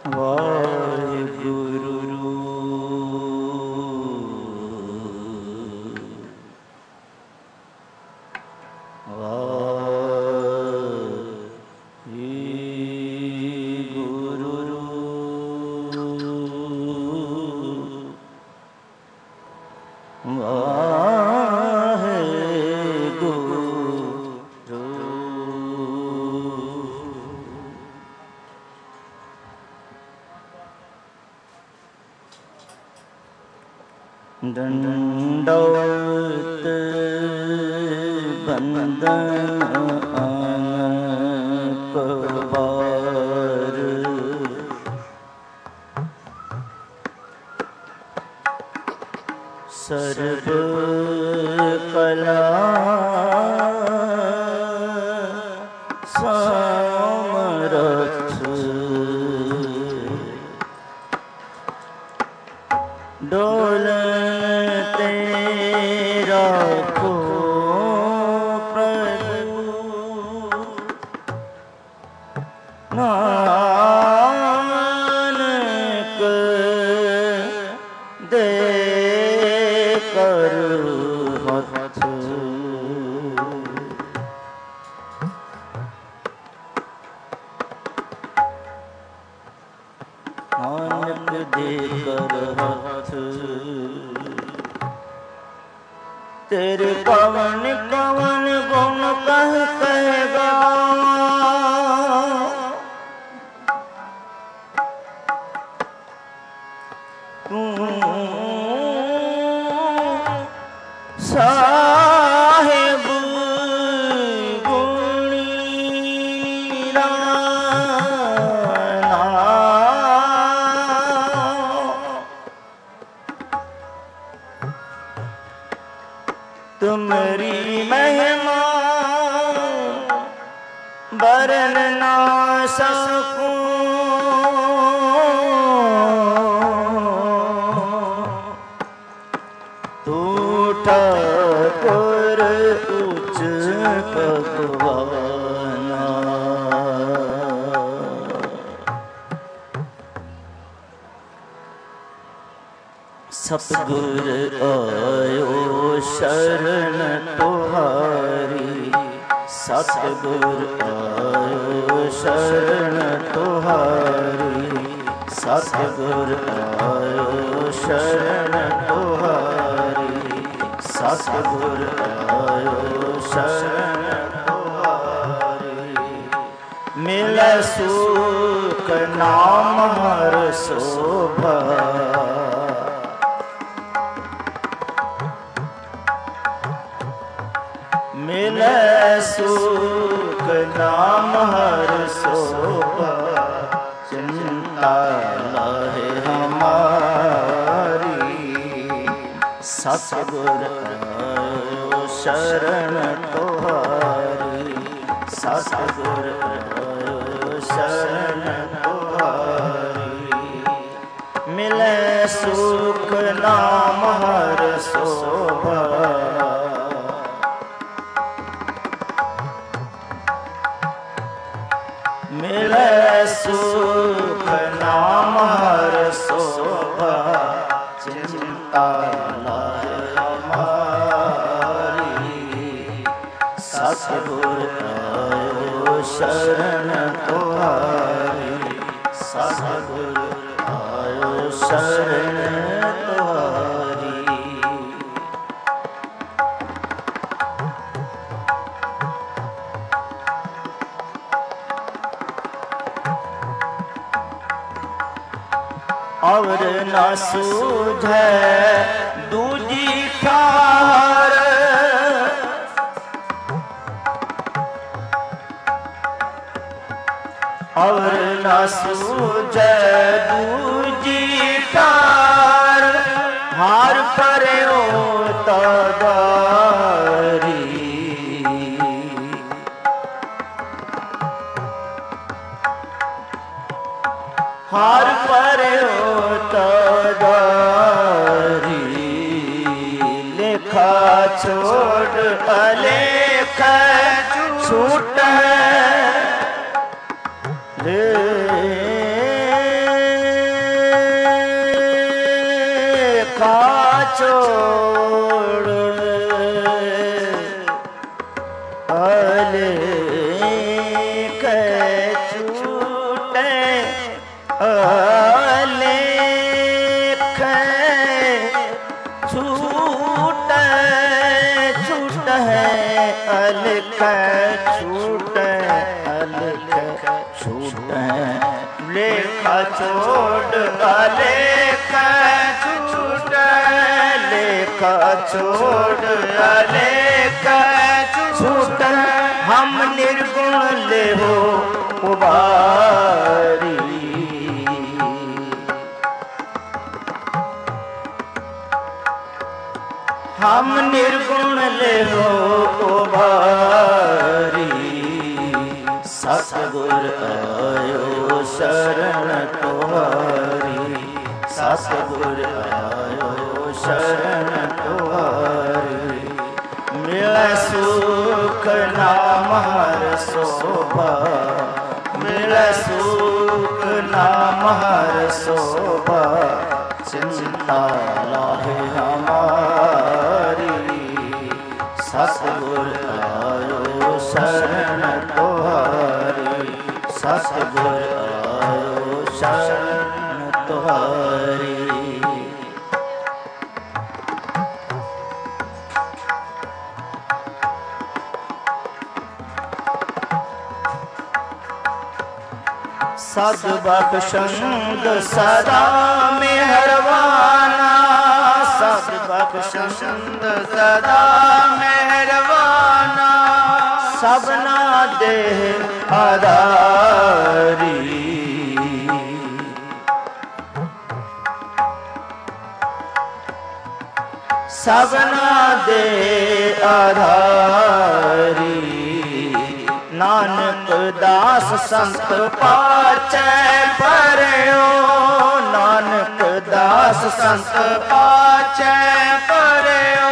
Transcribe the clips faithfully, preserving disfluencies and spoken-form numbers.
वाहिगुरु दंडवत बंदन अनकबार सर्व कला समरथ डोलते राखो प्रभु नानक दे कर हथ नानक दे कर हथ तेरे कवन कवन गुण कह कहेगा तू साहिब तुम्हारी महिमा बरन ना सकूं तू ठाकुर उच्च भगवाना सतगुर आयो शरण तुहारी सतगुर आयो शरण तुहारी सतगुर आयो शरण तुहारी सतगुर आयो शरण तुहारी मिले सुख नाम हर शोभा मिले सुख नाम हर शोभा चिंता लाहे हमारी सतगुर आयो शरण तुहारी सतगुर आयो शरण तुहारी मिले सुख नाम हर शोभा मिले सुख नाम हर शोभा चिंता लाहे हमारी सतगुर आयो शरण तुहारी सतगुर आयो शरण तुहारी और न सूझे दूजी ठार और न सूझे दूजी ठार हार परे ओ तदारी हार परे ओ तदारी लेखा छोड़ अलेख छूट ले छोड़ अलेख छूटे अलेख छूट छूट है अलेख छूट अलेख छूट लेखा छोड़ अलेख छूट लेखा छोड़ अलेख छूट हम निर्गुण ले हो उबारी हम निर्गुण ले हो उबारी सतगुर आयो शरण तुम्हारी सतगुर आयो शरण तुम्हारी मिले सुख नाम हर शोभा मिले सुख नाम हर शोभा चिंता लाहे हमारी सतगुर आयो शरण तुम्हारी सतगुर आयो शरण तुम्हारी सद बख्शंद सदा मेहरबाना सद बख्शंद सदा मेहरबाना सबना दे आधारी सबना दे आधारी नानक दास संत पाचै परयो नानक दास संत पाचै परयो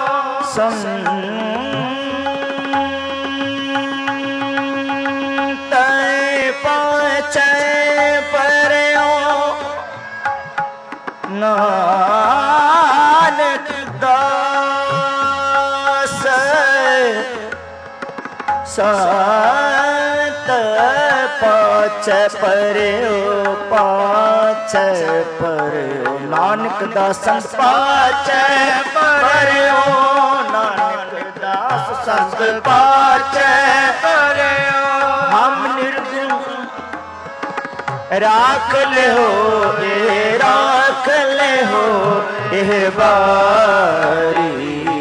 संत पाचै परयो नानक दास संत पाचै परयो पाचै परयो नानक दास संत पाचै परयो नानक दास संत पाचै परयो हम निर्गुण राख ले हो ए राख ले हो एह बारी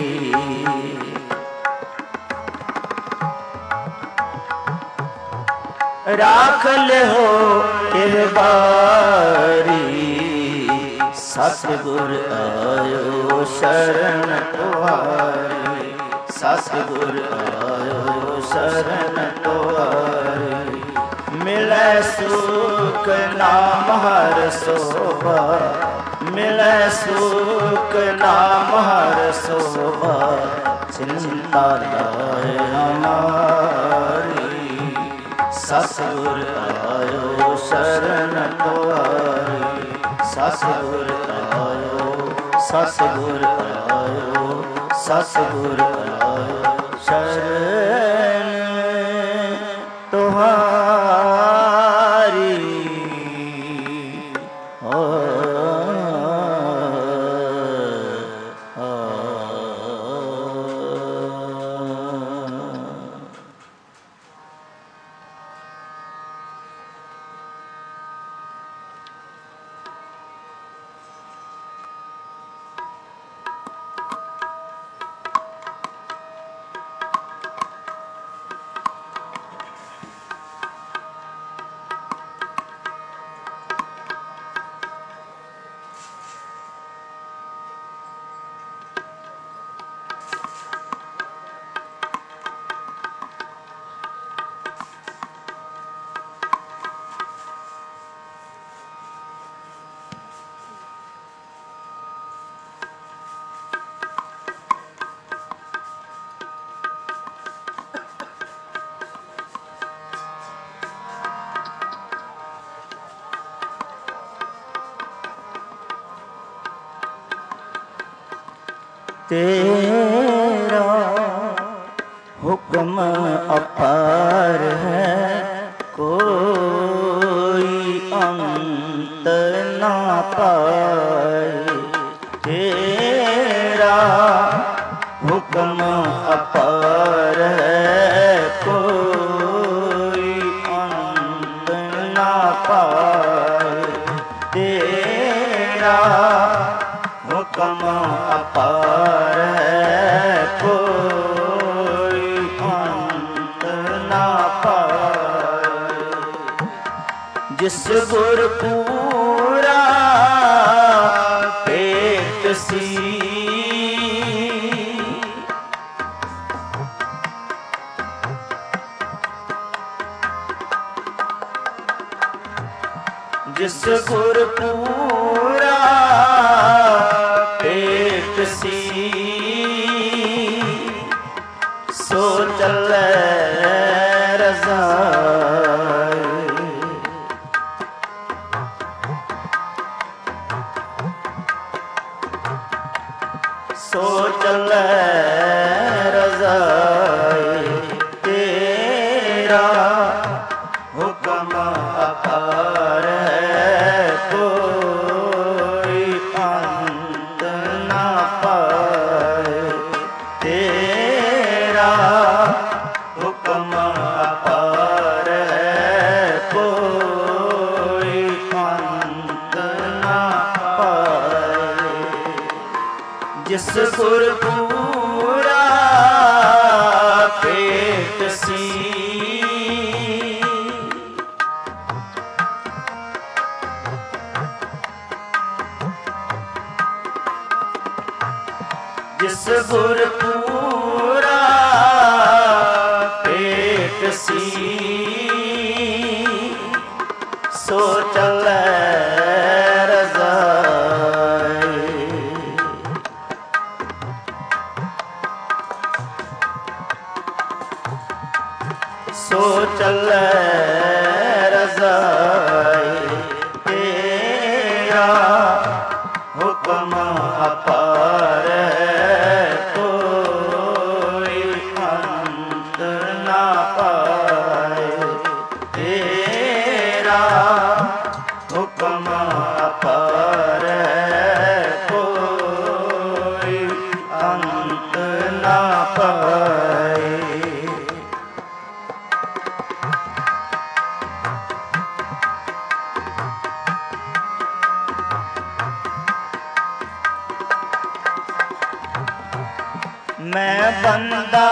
राख ले हो एह बारी सतगुर आयो शरण तुम्हारी सतगुर आयो शरण तुम्हारी मिले सुख नाम हर शोभा मिले सुख नाम हर शोभा चिंता लाए हमारी सतगुर आयो शरण तुम्हारी सतगुर आयो सतगुर आयो सतगुर आयो शरण तुम्हारी ओ तेरा हुक्म अपार है, कोई अंत ना पाए। तेरा हुक्म अपार है, कोई अंत ना पाए। तेरा हुक्म अपार है, कोई अंत ना पाए। जिस गुरपुरा पेट सी, जिस गुरपुरा पेट सी, सो चले रज़ाए। सो चले रज़ाए। तेरा हुक्म अपार है, कोई अंत ना पाए। तेरा हुक्म अपार है, कोई अंत ना पाए। जिस गुरपुरा पेट सी, जिस गुरपुरा पेट सी, सो चले रज़ाए। सो चले रज़ाए। तेरा हुक्म अपार है, कोई अंत ना पाए। तेरा हुक्म अपार है, कोई अंत ना पाए। मैं बंदा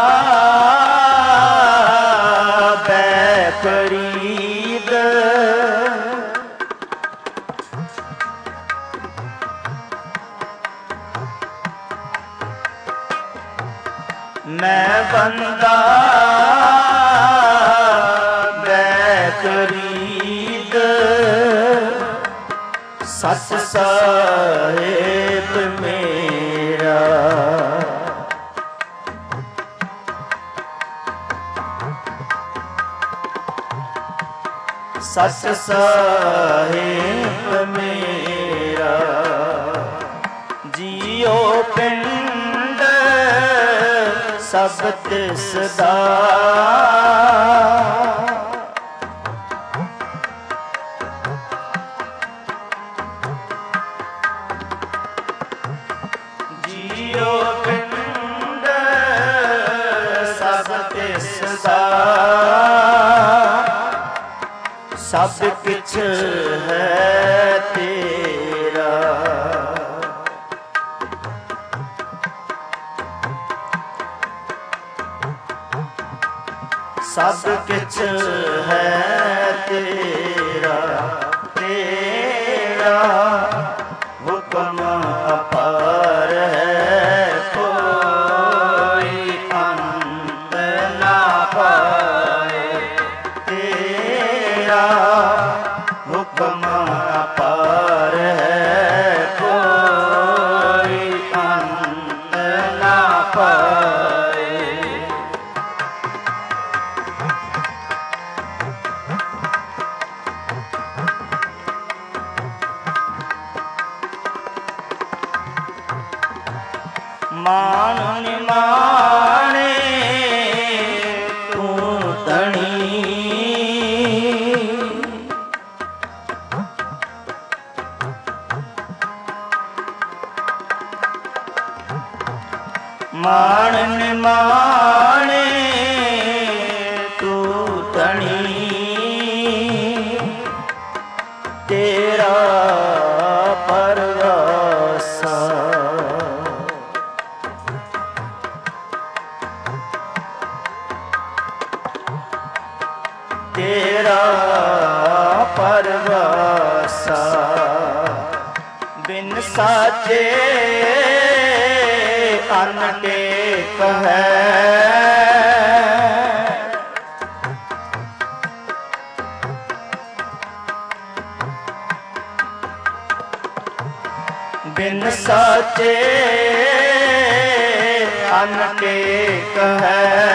बेफरीद, मैं बंदा बेफरीद, सत साहिब मेरा। सत साहिब मेरा। जियो पिंड सब तिसदा, जियो पिंड सब तिसदा। सब किछ है तेरा। सब किछ है तेरा। तेरा हुक्म अपार है, कोई अंत ना पाए। तेरा हुक्म अपार है, कोई अंत ना पाए। ਮਾਣ ਨਿਮਾਣੇ ਤੂੰ ਧਣੀ, ਮਾਣ ਨਿਮਾਣੇ ਤੂੰ ਧਣੀ, ਤੇਰਾ ਪਰਵਾਸਾ ਤੇਰਾ ਪਰਵਾਸਾ, ਬਿਨ ਸਾਚੇ ਅਨਟੇਕ ਹੈ, ਬਿਨ ਸਾਚੇ ਅਨਟੇਕ ਹੈ,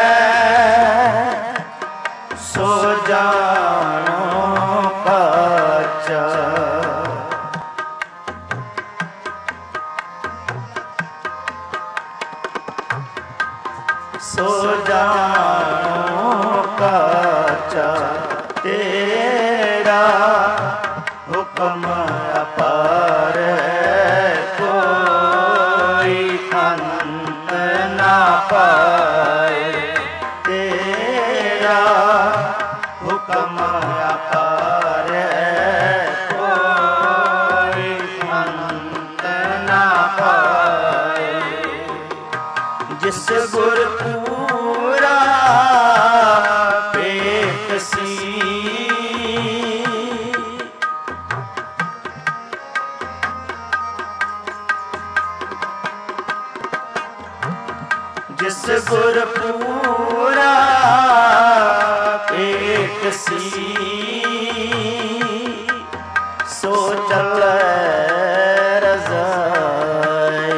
ਸੋ ਜਾਣੋ ਕਾਚਾ, ਸੋ ਜਾਣੋ ਕਾਚਾ, ਤੇਰਾ ਹੁਕਮ ਅਪਾਰ ਹੈ, ਕੋਈ ਅੰਤ ਨਾ ਪਾਏ, ਤੇਰਾ ਹੁਕਮ ਅਪਾਰ ਹੈ, ਕੋਈ ਅੰਤ ਨਾ ਪਾਏ, ਜਿਸ ਗੁਰ ਪੂਰਾ ਭੇਟ ਸੀ, ਜਿਸ ਗੁਰ ਪੂਰਾ ਭੇਟ ਸੀ, ਸੋ ਚੱਲੈ ਰਜ਼ਾਏ,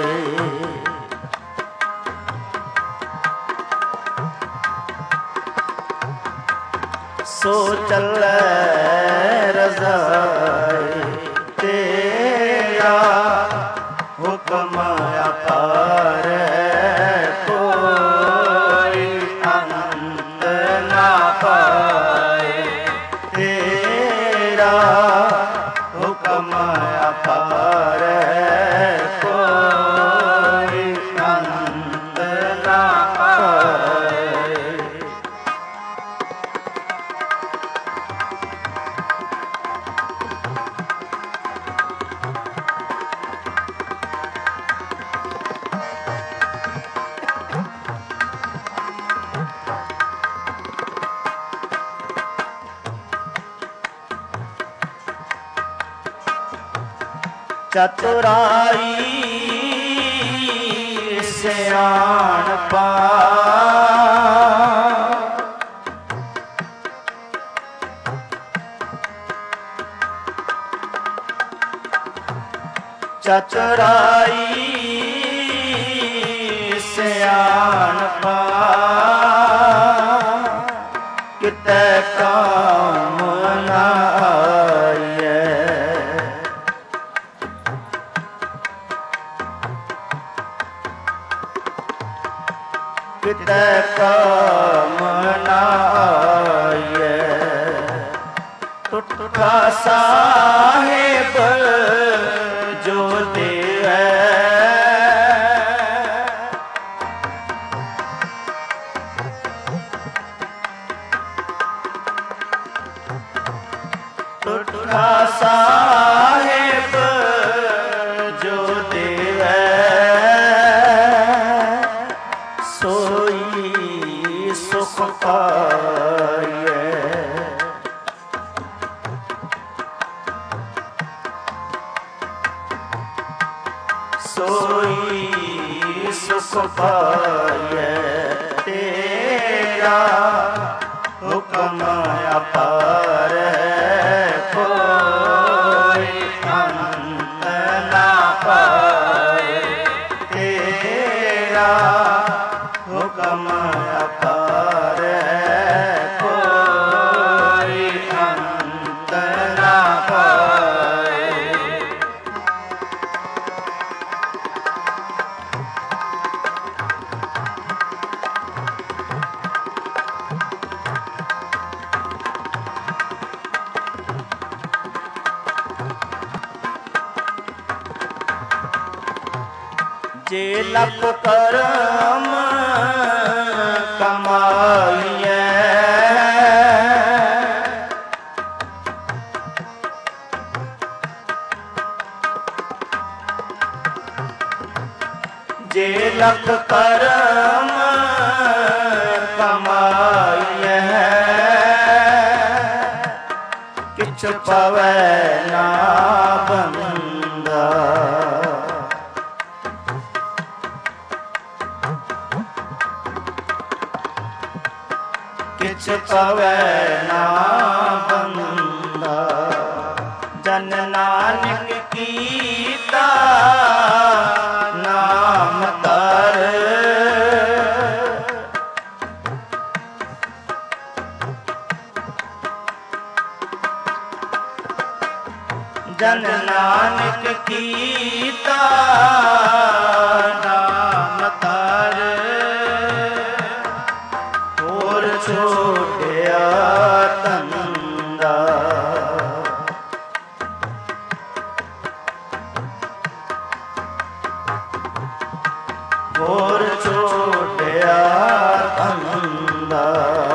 ਸੋ ਚੱਲੈ ਰਜ਼ਾਏ, ਤੇਰਾ ਹੁਕਮ ਅਪਾਰ ਹੈ, ਕੋਈ ਅੰਤ ਨਾ ਪਾਏ, ਤੇਰਾ ਹੁਕਮ ਅਪਾਰ ਹੈ, ਕੋਈ ਅੰਤ ਨਾ ਪਾਏ। ਚਤੁਰਾਈ ਸਿਆਣਪਾ, ਚਤੁਰਾਈ ਸਿਆਣਪਾ, ਕਿਤੇ ਕਾਮ ਨਾ ਆਈਐ, ਕਿਤੇ ਕਾਮ ਨਾ ਆਈਐ, ਟੁੱਟਾ ਸਾਹਿਬ ਜੋ ਦੇਵੈ, ਟੁੱਟਾ ਸਾਹਿਬ ਜੋ ਦੇਵੈ, ਸੋਈ ਸੁਖ ਪਾਈਐ, ਸੋਈ ਸੁਖ ਪਾਈਐ, ਤੇਰਾ ਹੁਕਮ ਅਪਾਰ ਹੈ, ਕੋਈ ਅੰਤ ਨਾ ਪਾਏ, ਤੇਰਾ ਹੁਕਮ ਅਪਾਰ ਹੈ, ਕੋਈ ਅੰਤ ਨਾ ਪਾਏ। ਜੇ ਲੱਖ ਕਰਮ ਕਮਾਈਐ ਜੇ ਲੱਖ ਕਰਮ ਕਮਾਈਐ ਕਿਛ ਪਵੈ ਨਾ ਬੰਦਾ ਕਿਛ ਪਵੈ ਨਾ ਬੰਦਾ ਜਨ ਨਾਨਕ ਕੀਤਾ ਨਾਮ ਧਰ ਜਨ ਨਾਨਕ ਕੀਤਾ ਨਾਮ ਧਰ ਹੋਰ ਛੋਟਿਆ ਧੰਦਾ ਹੋਰ ਛੋਟਿਆ ਧੰਦਾ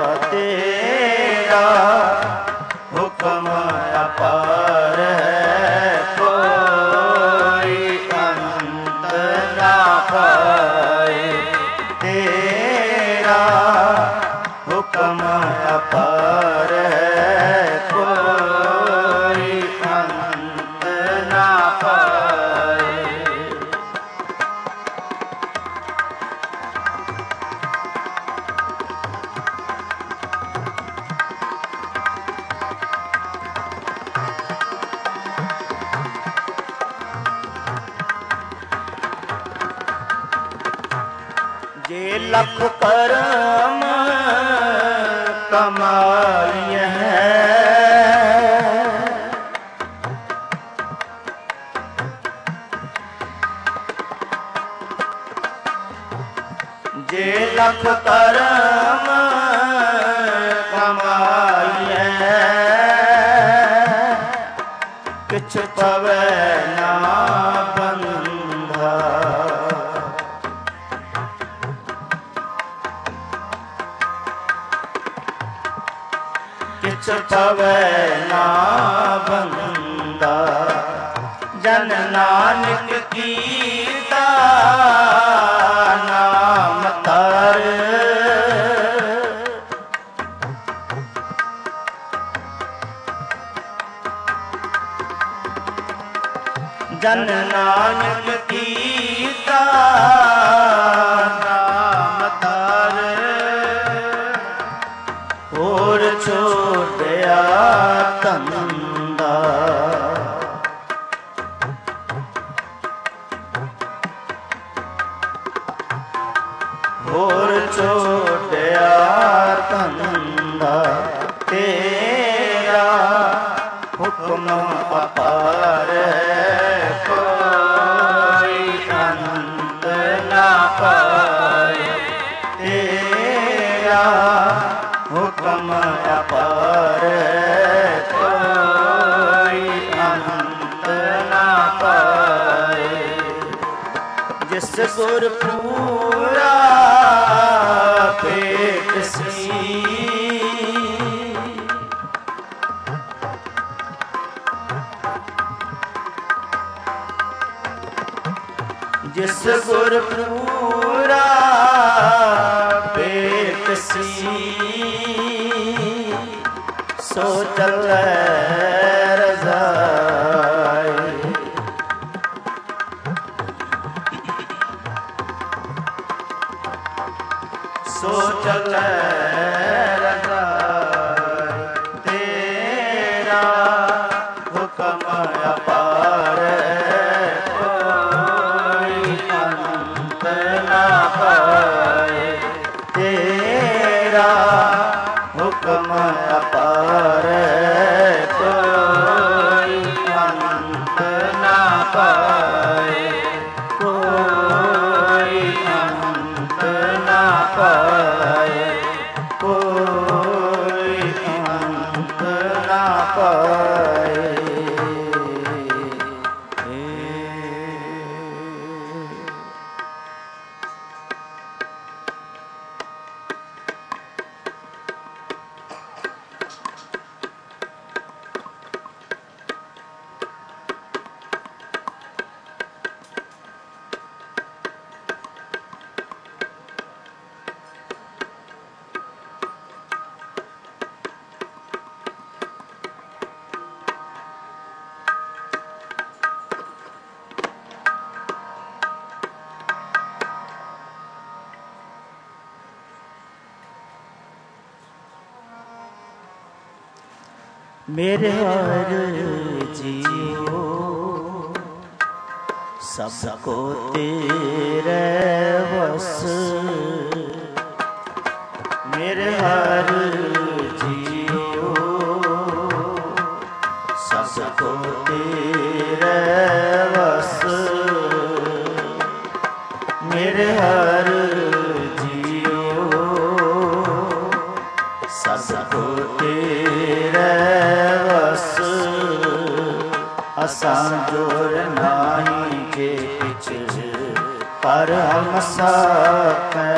ਤੇਰਾ ਹੁਕਮ ਅਪਾਰ ਹੈ ਕੋਈ ਅੰਤ ਨਾ ਪਾਏ ਤੇਰਾ ਹੁਕਮ ਅਪਾਰ ਹੈ ਕੋਈ ਅੰਤ ਨਾ ਪਾਏ ਜੇ ਲੱਖ ਕਰਮ ਕਮਾਈਐ ਜੇ ਲੱਖ ਕਰਮ ਕਮਾਈਐ ਕਿਛ ਪਵੈ ਨਾ ਬੰਧਾ ਕਿਛ ਪਵੈ ਨਾ ਬੰਦਾ ਜਨ ਨਾਨਕ ਕੀਤਾ ਨਾਮ ਧਰ ਜਨ ਨਾਨਕ ਕੀਤਾ ਨਾਮ ਧਰ ਹੋਰ ਛੋਟਿਆ ਧੰਦਾ ਹੋਰ ਛੋਟਿਆ ਧੰਦਾ ਤੇਰਾ ਹੁਕਮ ਅਪਾਰ ਹੈ ਕੋਈ ਅੰਤ ਨਾ ਪਾਏ ਤੇਰਾ ਹੁਕਮ ਅਪਾਰ ਹੈ ਕੋਈ ਅੰਤ ਨਾ ਪਾਏ ਜਿਸ ਗੁਰ ਪੂਰਾ ਭੇਟ ਸੀ ਜਿਸ ਗੁਰ ਪੂਰਾ ਭੇਟ ਸੀ ਸੋ ਚੱਲੈ ਰਜ਼ਾਈ ਸੋ ਚੱਲੈ ਰਜ਼ਾਈ ਤੇਰਾ ਹੁਕਮ ਅਪਾਰ ਕੋਈ ਅੰਤ ਨਾ ਪਾਏ ਤੇਰਾ ਹੁਕਮ ਅਪਾਰ मेरे हर जियो सबको तेरे बस, मेरे हर जियो सबको तेरे बस, मेरे हर जियो सबको तेरे बस। असां जोर नाही के किछ पर हम साकै,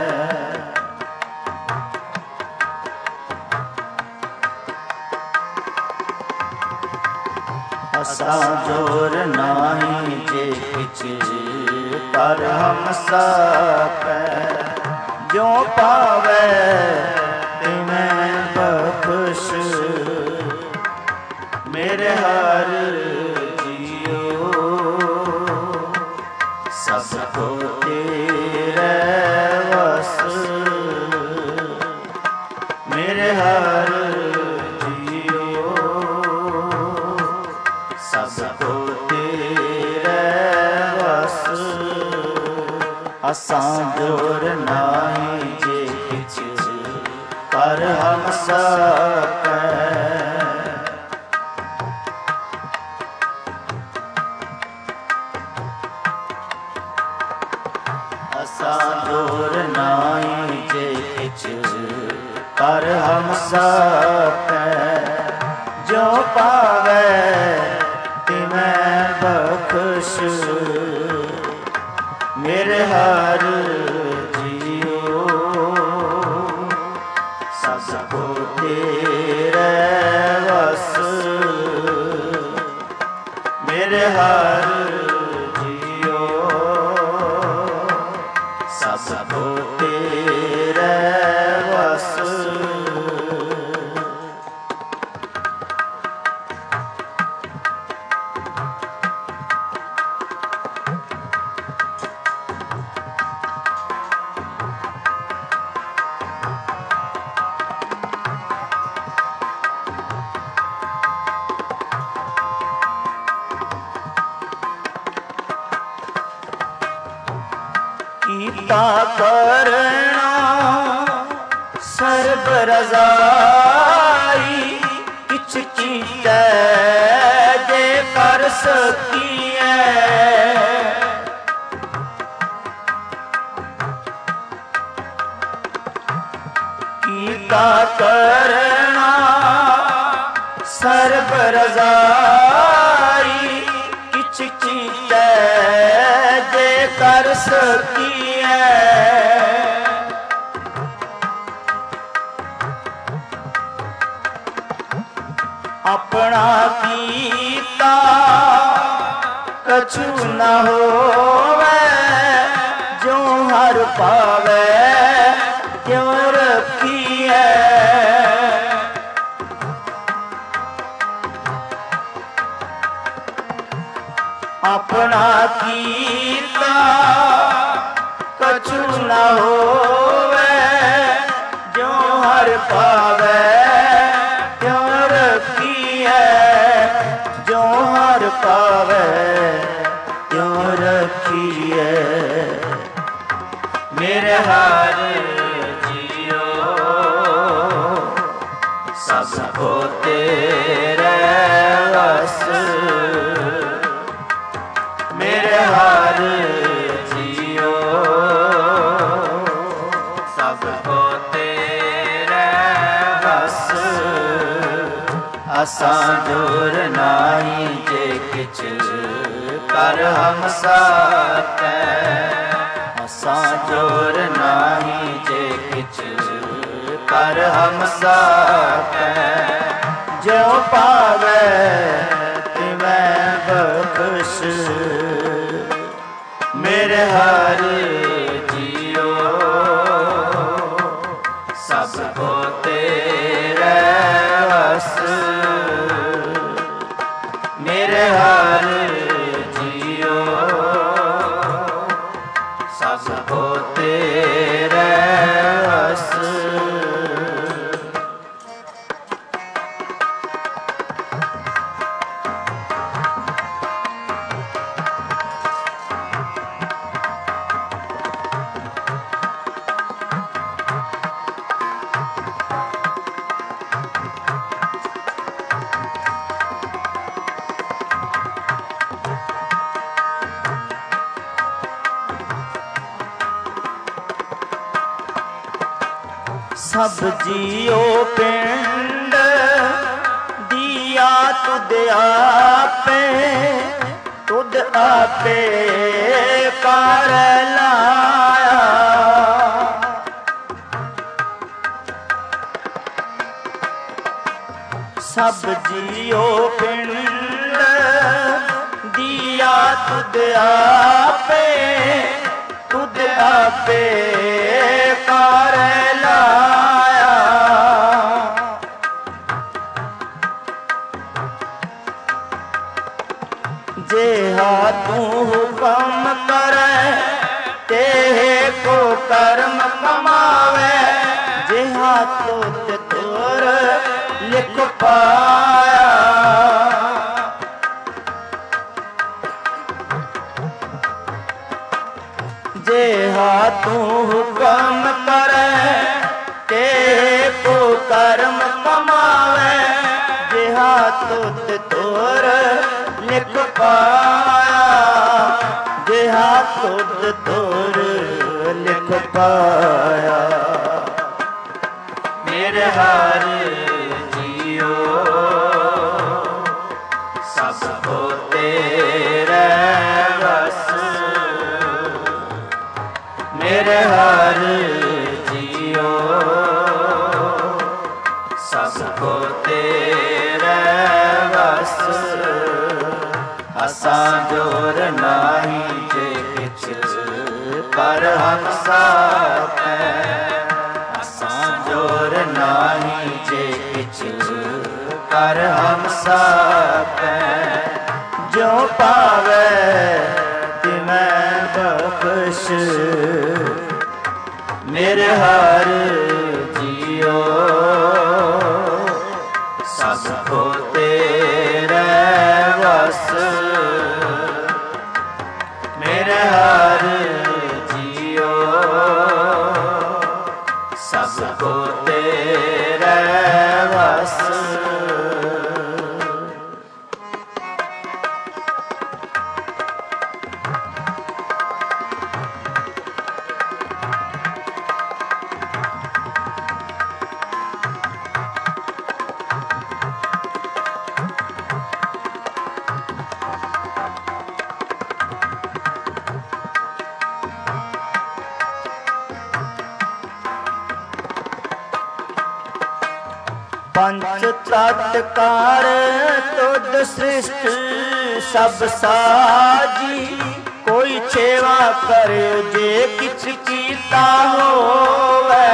असां जोर नाही जे किछ पर हम साकै, जो पावै तिवें बख्श, मेरे हर जियो सबको तेरे बस, मेरे हर जियो सबको तेरे बस। असां जोर नाही जे किछ पर हम साकै, जोर नाई जे किछ पर हम साकै, जो पावै तिवें बख्श, मेरे हर जियो सबको तेरे बस, मेरे हर सबको तेरे बस। कीता करना सर्ब रज़ाई, किछ कीता जे कर सकीए, कीता करना सर्ब रज़ाई, किछ कीता जे कर सकीए, अपना कीता कछु न होवे, जो हर पावे क्यों रखिए, अपना कीता कछु न होवे, जो हर पावे क्यों रखिए, जो हर पावे क्यों रखिए, मेरे हर जियो सबको तेरे बस, मेरे हर जियो सबको तेरे बस। असां जोर नाही जे किछ कर हम साकै, असां जोर नाही जे किछ कर हम साकै, जो पावै तिवें बख्श, मेरे हर जियो सबको तेरे बस, मेरे हर जियो सबको तेरे बस। सब जियो पिंड दिया तुद आपे, तुद आपे कर लाया। सब जियो पिंड दिया तुद आपे, तुद आपे कर लाया। जेहा तू हुक्म करे तेहे को कर्म कमावे, जेहा तुद तुर लिख पाया। जेहा तू हुक्म करे तेहे को कर्म कमावे, जेहा तुद तुर लिख पाया। जेहा तुद तुर लिख पाया। मेरे हर जियो सब को तेरे बस। मेरे हर जियो सब को तेरे बस। असां जोर नाही जे किछ पर हम साथ हैं। असां जोर नाही जे किछ पर हम साथ हैं। जो पावे तिमें बख्श। मेरे हर जियो सब को तेरे बस। मेरे हर जियो सब को तेरे बस। पंच तत्कार तुद सृष्ट सब साजी। कोई सेवा करे जे किछ कीता होवे।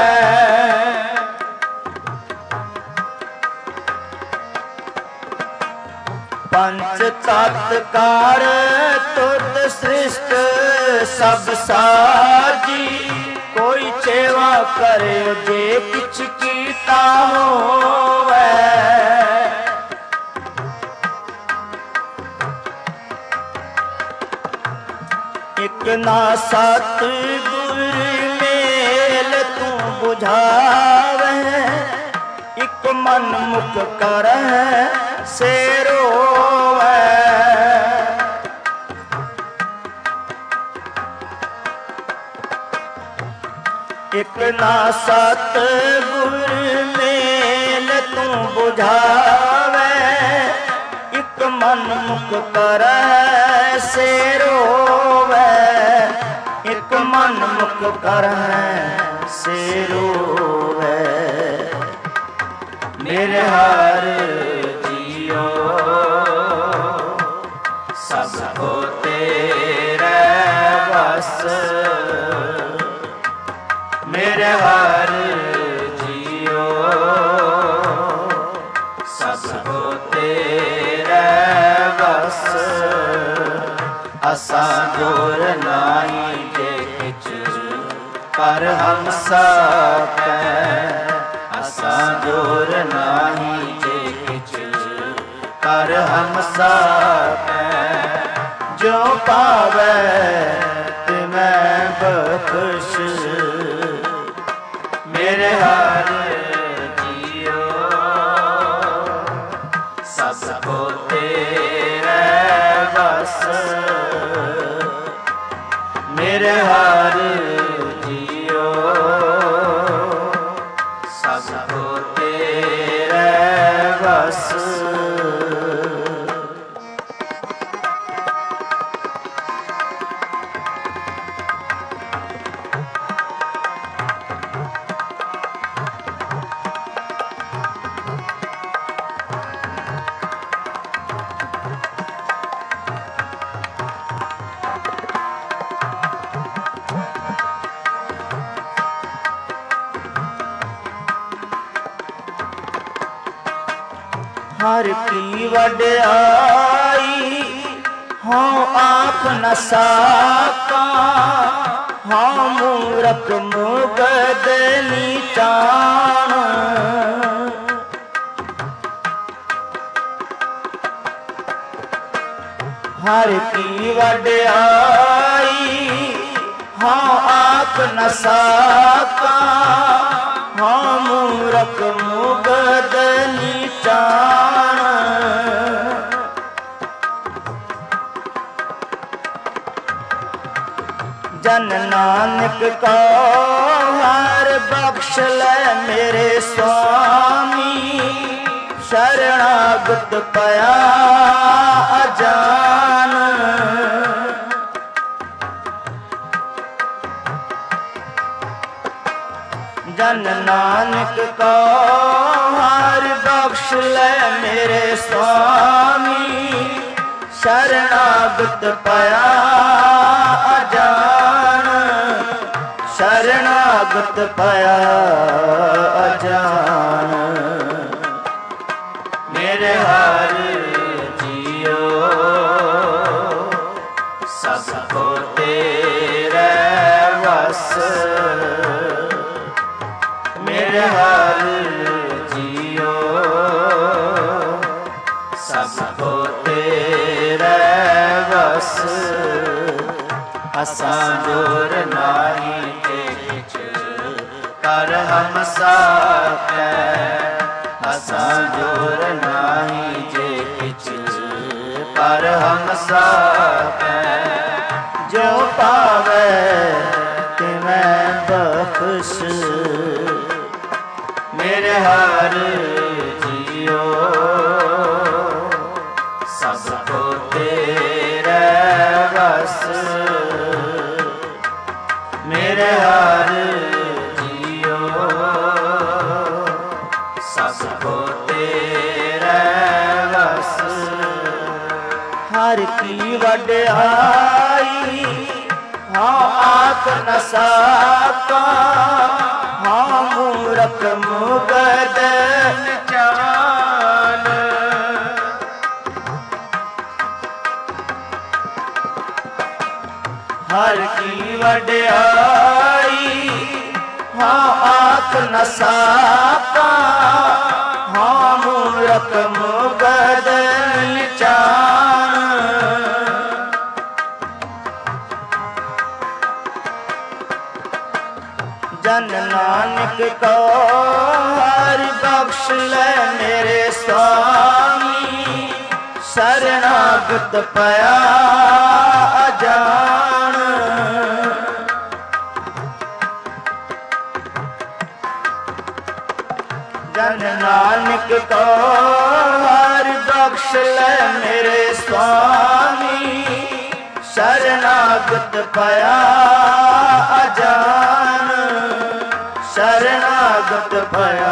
पंच तत्कार तुद सृष्ट सब साजी। कोई सेवा करे जे किछ कीता होवे। एक ना सत गुर मेल तू बुझावे। एक मन मुख कर से रोवे। एक ना सत गुर मेल तू बुझावे। एक मन मुख कर से रोवे। एक मन मुख कर से रोवे। मेरे हर जियो सब को तेरे बस। मेरे हर जियो सब को तेरे बस। असां जोर नाही जे किछ पर हम साथ हैं। असां जोर नाही जे किछ पर हम साथ हैं। जो पावे तिमें बख्श। मेरे हर जियो सब को तेरे बस। मेरे हर जियो हर की वड्याई हाँ आप न साका हाँ मूरख मुगद नीचान हर की वड्याई हाँ आप न साका हाँ मूरख मुगद नीचान जन नानक को हर बख्श ले मेरे स्वामी शरणागत पया अजान जन नानक को हर बख्श ले मेरे स्वामी शरणागत पया अजान शरणागत पया अजान मेरे हर जियो सबको तेरे वस मेरे हर जियो सबको तेरे वस असां जोर नाई किछ कर हम साकै असां जोर नाई जे किछ कर हम साकै जो पावे तिवें बख्श मेरे हर जियो सबको तेरे वस मेरे हर जियो सबको तेरे वस हर की वड्याई हाँ आख न साका हाँ मूरख मुगद नीचान हर की वड्याई हाँ आख न साका हाँ मूरख मुगद नीचान जन नानक को हर बख्श ले मेरे स्वामी शरणागत पया अजान जन नानक को हर बख्श ले मेरे स्वामी शरणागत पया अजान शरणागत पया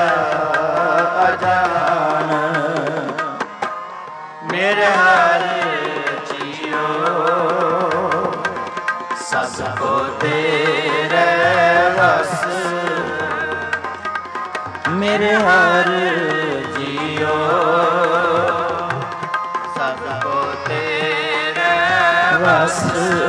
अजान मेरे हर जियो सबको तेरे वस मेरे हर जियो सबको तेरे वस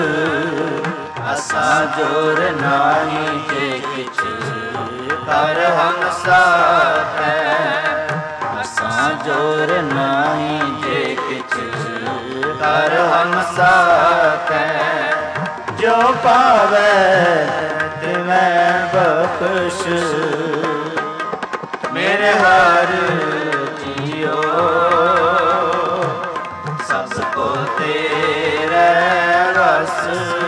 असा जोर नाई जे किछ कर हम साकै असा जोर नाई जे किछ कर हम साकै जो पावे तिवें बख्श मेरे हर जियो सबको तेरे वस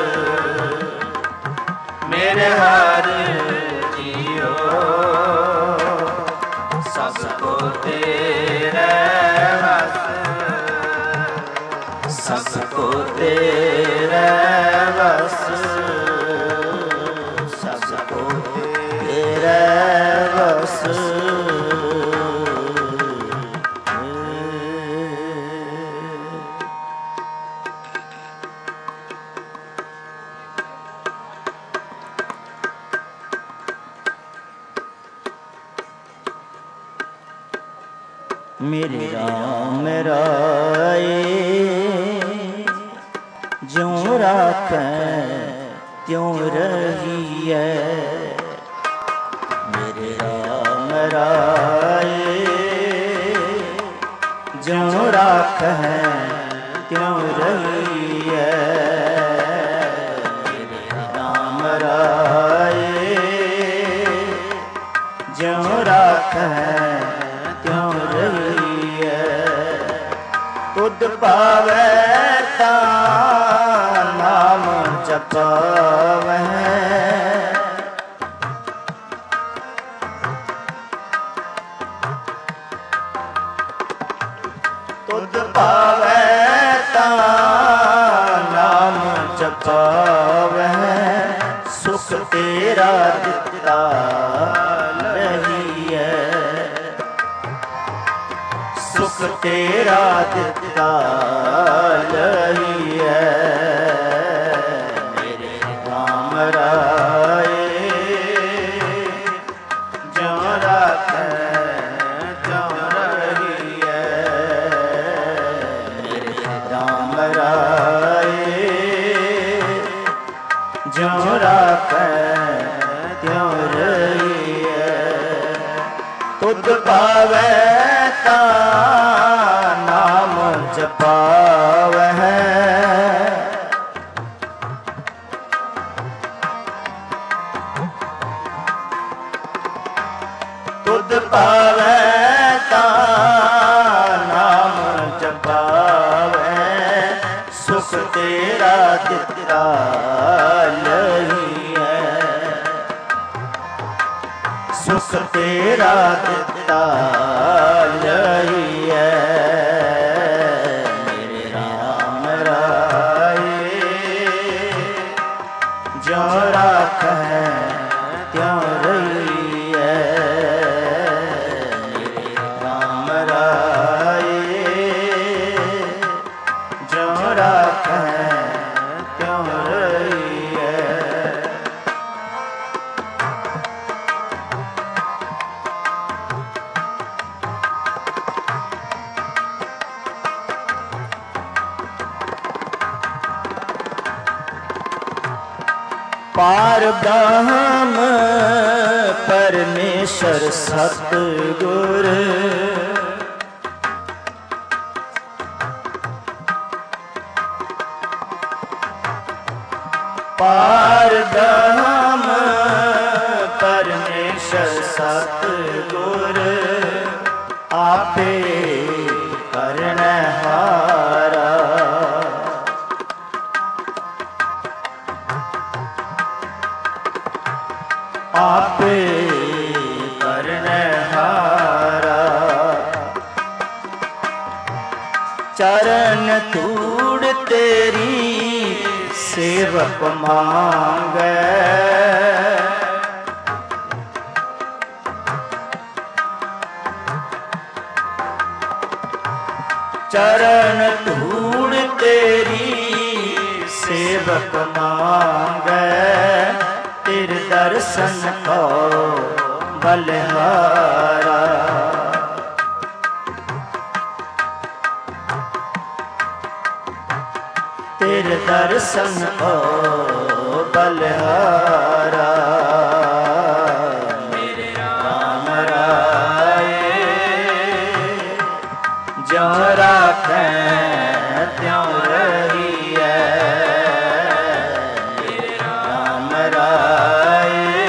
मेरे हर जियो सबको तेरे वस सबको तेरे वस सबको तेरे वस मेरे राम राये ज्यों राखें त्यों रहिए। मेरे राम राये ज्यों राखें त्यों रहिए। मेरे राम राये ज्यों राखें त्यों रहिए। तुध पावे तां नाम जपावै। तुध पावे तां नाम जपावै। सुख तेरा दिता रहिए। सुख तेरा दिता लहिए। मेरे राम राये ज्यों राखें त्यों रहिए। मेरे राम राये ज्यों राखें त्यों रहिए। तुध पावे नाम जपावै। तुध पावे तां नाम जपावै। सुख तेरा दिता लहिए। सुख तेरा दिता लहिए। मेरे राम राये ज्यों राखें त्यों रहिए। मेरे राम राये ज्यों राखें त्यों रहिए। पार ब्रह्म परमेश्वर सतगुर। पार ब्रह्म परमेश्वर सतगुर। आपे करनहारा। आपे करनहारा। चरण धूड़ तेरी सेवक मांगै। चरण धूड़ तेरी सेवक मांगै। तेरे दर्शन को बलिहारा। तेरे दर्शन को बलिहारा। मेरे राम राये ज्यों राखें त्यों रहिए। मेरे राम राये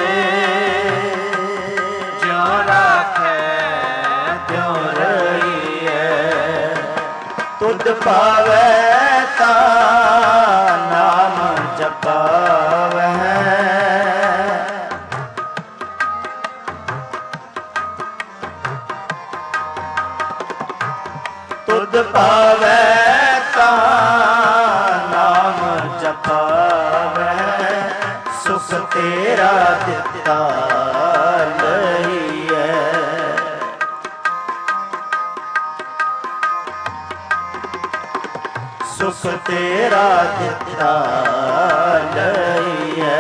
ज्यों राखें त्यों रहिए। तुध पावे तां नाम जपावै। तुध पावे तां नाम जपावै। सुख तेरा दिता लहिए। सुख तेरा दिता लहिए।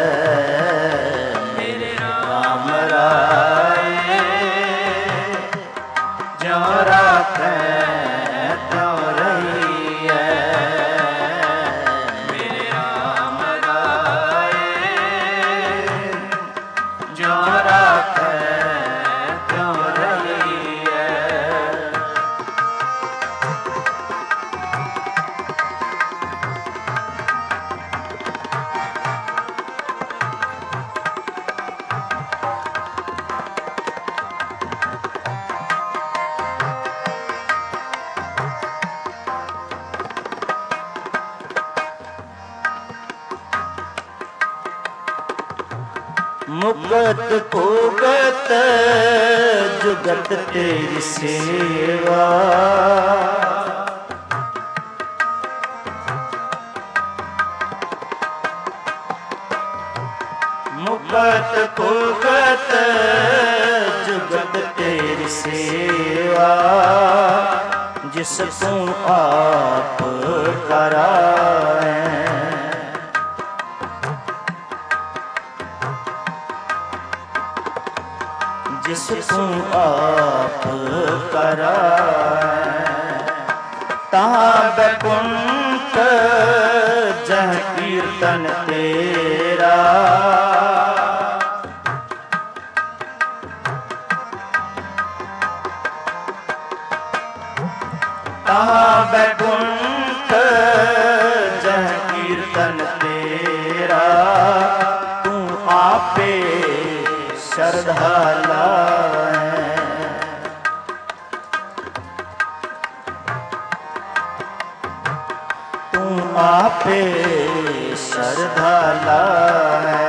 मेरे राम राये ज्यों राखें मुकत भुगत जुगत तेरी सेवा। मुकत भुगत जुगत तेरी सेवा, जिस तू आप कराए। जिस तू आप कराए, तहाँ बैकुंठ जह कीर्तन तेरा। तहाँ बैकुंठ जह कीर्तन तेरा, तू आपे श्रद्धा लाए। तू आपे श्रद्धा लाए।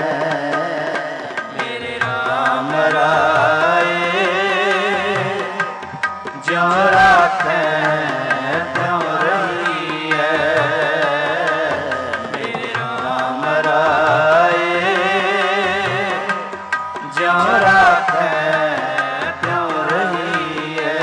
मेरे राम राये ज्यों राखे त्यों रहिए। मेरे राम राये ज्यों राखे त्यों रहिए।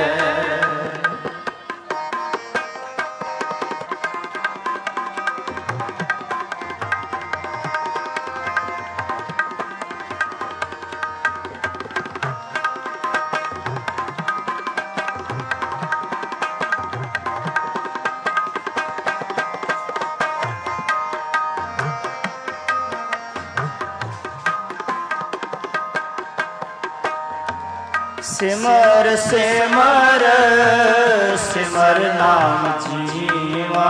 सिमर सिमर सिमर नाम जीवा।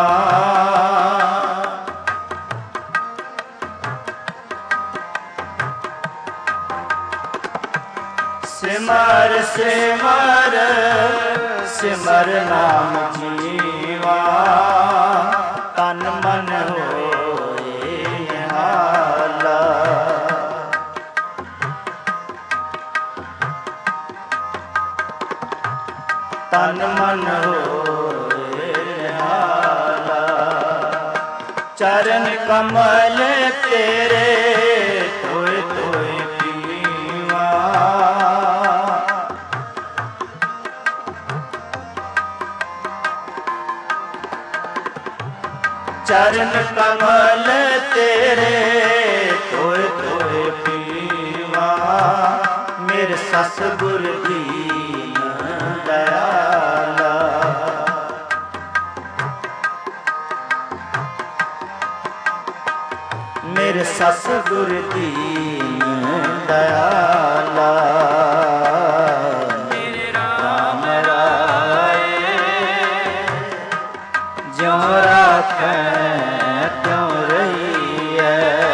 सिमर सिमर सिमर नाम जीवा, तन मन होए निहाला। तन मन होए निहाला। चरण कमल तेरे तोय तोय पीवा। चरण कमल तेरे तोय तोय पीवा। मेरे सतगुर दीन दयाला। मेरे सतगुर दीन दयाला। मेरे राम राये ज्यों राखे त्यों रहिए।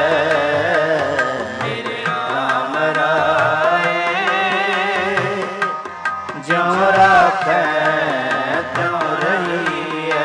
मेरे राम राये ज्यों राखे त्यों रहिए।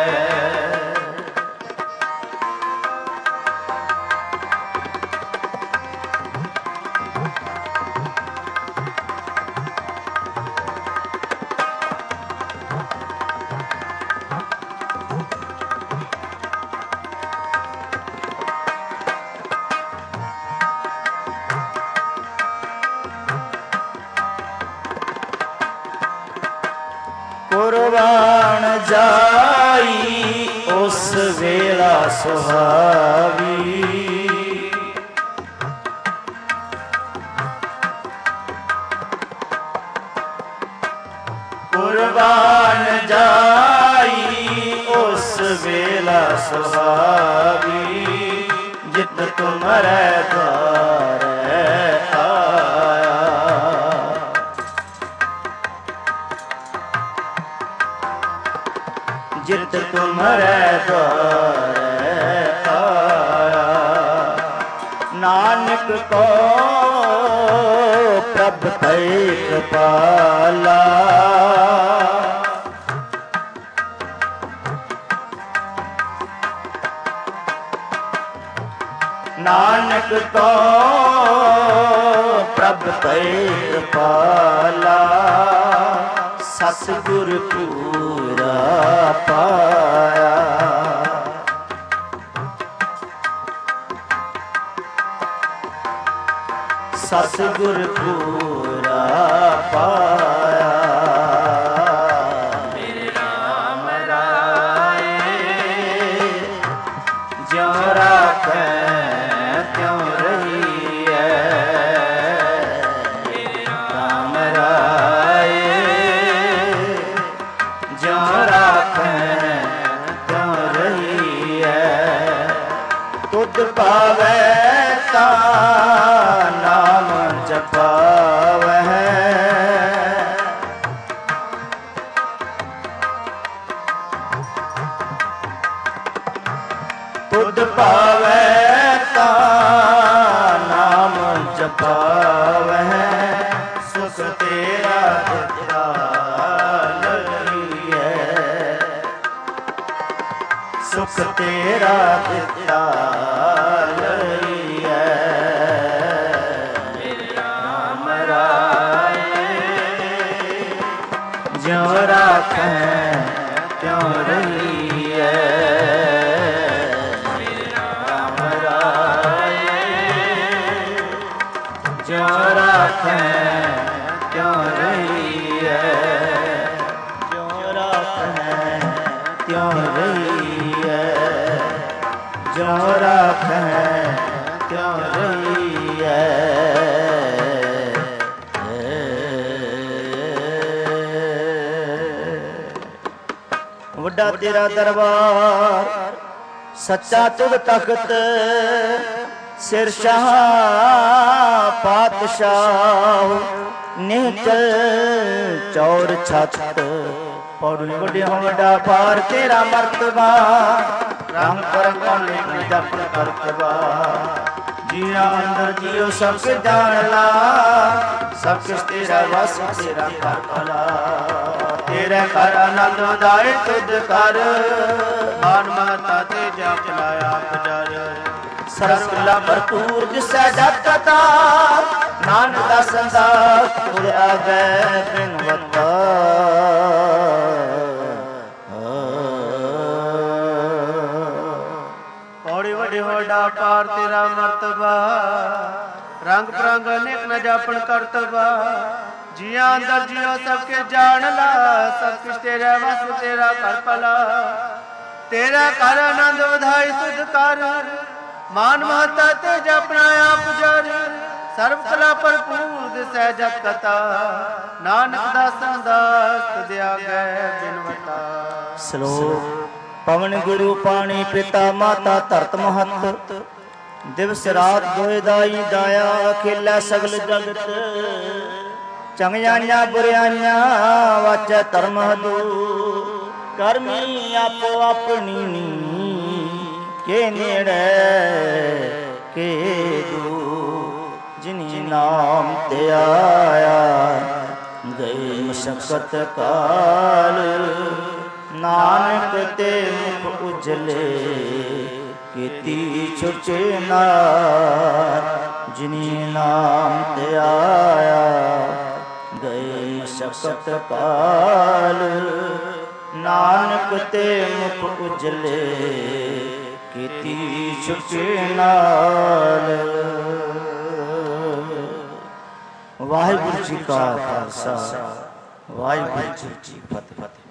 कुर्बान जाई उस वेला सुहावी। कुर्बान जाई उस वेला सुहावी। जित तुम्हारे द्वार आया। जित तुम्हारे द्वार आया। नानक को प्रभ भय कृपाला। ਨਾਨਕ ਕੋ ਪ੍ਰਭ ਤੈ ਕਿਰਪਾਲਾ ਸਤਿਗੁਰ ਪੂਰਾ ਪਾਇਆ। ਸਤਿਗੁਰ ਪੂਰਾ ਪਾਇਆ। ਮੇਰੇ ਰਾਮ ਰਾਏ ਜਿਉ ਰਾਖੈ ਤਿਉ ਰਹੀਐ। ਮੇਰੇ ਰਾਮ ਰਾਏ ਜਿਉ ਰਾਖੈ ਤਿਉ ਰਹੀਐ। ਤੁਧ ਪਾਵੈ ਤਾ ਨਾਮ ਜਪਾਵਹਿ। ਤੁਧ ਪਾਵੈ ਤਾ ਨਾਮ ਜਪਾਵਹਿ। ਸੁਖ ਤੇਰਾ ਦਿੱਤਾ ਲਈਐ। ਸੁਖ ਤੇਰਾ ਦਿੱਤਾ ਲਈਐ। ਜਿਉ ਰਾਖੈ ਤਿਉ ਰਹੀਐ। ਰਾਮ ਰਾਏ ਜਿਉ ਰਾਖੈ ਤਿਉ ਰਹੀਐ। ਜਿਉ ਰਾਖੈ ਤਿਉ ਰਹੀਐ। ਜਿਉ ਰਾਖੈ ਤਿਉ ਰਹੀਐ। ਵੱਡਾ ਤੇਰਾ ਦਰਬਾਰ ਸੱਚਾ ਤੁਧ ਤਖਤ। ਸਿਰ ਸ਼ਾਹ ਪਾਤਸ਼ਾਹ ਨਿਹਚਲ ਚੌਰ ਛੱਤ। ਪੌੜੀ ਵੱਡਿਆ ਵੱਡਾ ਪਾਰ ਤੇਰਾ ਮਰਤਬਾ। ਰੰਗ ਕਰਮ ਕੋਲੇ ਨਹੀਂ ਜਪ ਕਰਤਬਾ। ਜੀਆ ਅੰਦਰ ਜੀਓ ਸਭ ਕੇ ਜਾਣ ਲਾ। ਸਭ ਕਿਸ ਤੇਰਾ ਵਸ ਤੇਰਾ ਕਰ ਭਲਾ। ਤੇਰੇ ਘਰ ਆਨੰਦ ਉਦਾਏ ਤੁਧ ਕਰ। ਮਾਨ ਮਹਤਾ ਤੇ ਜਪ ਲਾਇਆ ਆਪ ਜਰ। ਸਰਸ ਕਲਾ ਭਰਪੂਰ ਜਿਸੈ ਜਪ ਕਤਾ। ਨਾਨਕ ਦਾ ਸੰਦਾ ਤੁਧ ਆਗੈ ਬਿਨਵਤਾ। ਪੌੜੀ ਵੱਡੀ ਵੱਡਾ ਪਾਰ ਤੇਰਾ ਮਰਤਬਾ। ਰੰਗ ਪ੍ਰੰਗ ਅਨੇਕ ਨ ਜਾਪਣ ਕਰਤਬਾ। ਜੀਆਂ ਅੰਦਰ ਜੀਓ ਸਭ ਕੇ ਜਾਣ ਲਾ। ਸਭ ਕੁਛ ਤੇਰਾ ਵਸ ਤੇਰਾ ਕਰ ਭਲਾ। ਤੇਰਾ ਕਰ ਆਨੰਦ ਵਧਾਈ ਤੁਧ ਕਰ। ਮਾਨ ਮਹਤਾ ਤੇ ਜਪਣਾ ਆਪ ਜਰ। ਸਰਬ ਕਲਾ ਭਰਪੂਰ ਦਿਸੈ ਜਪ ਕਤਾ। ਨਾਨਕ ਦਾ ਸੰਦਾਸ ਤੁਧ ਆਗੈ ਬਿਨਵਤਾ। ਸ਼ਲੋਕ ਪਵਨ ਗੁਰੂ ਪਾਣੀ ਪਿਤਾ ਮਾਤਾ ਧਰਤ ਮਹਤ। ਦਿਵਸ ਰਾਤ ਦੋਇ ਦਾਈ ਦਾਇਆ ਖੇਲਾ ਸਗਲ ਜਗਤ। ਚੰਗਿਆਈਆਂ ਬੁਰਿਆਈਆਂ ਵਾਚੈ ਧਰਮ ਹਦੂ। ਕਰਮੀ ਆਪੋ ਆਪਣੀ ਕੇ ਨੇੜੇ ਕੇ ਦੂ। ਜਿਨੀ ਨਾਮ ਤੇ ਆਇਆ ਗਏ ਮਸ਼ਕਤ ਕਾਲ। ਨਾਨਕ ਤੇ ਮੁਖ ਉਜਲੇ ਕੀਤੀ ਛੁਟੇ ਨਾਰ। ਜਿਨੀ ਨਾਮ ਤੇ ਆਇਆ ਗਏ ਮਸ਼ਕਤ ਕਾਲ। ਨਾਨਕ ਤੇ ਮੁਖ ਉਜਲੇ ਕੀਤੀ ਛੁਟੇ ਨਾਲ। ਵਾਹਿਗੁਰੂ ਜੀ ਕਾ ਖਾਲਸਾ ਵਾਹਿਗੁਰੂ ਜੀ ਕੀ ਫਤਿਹ।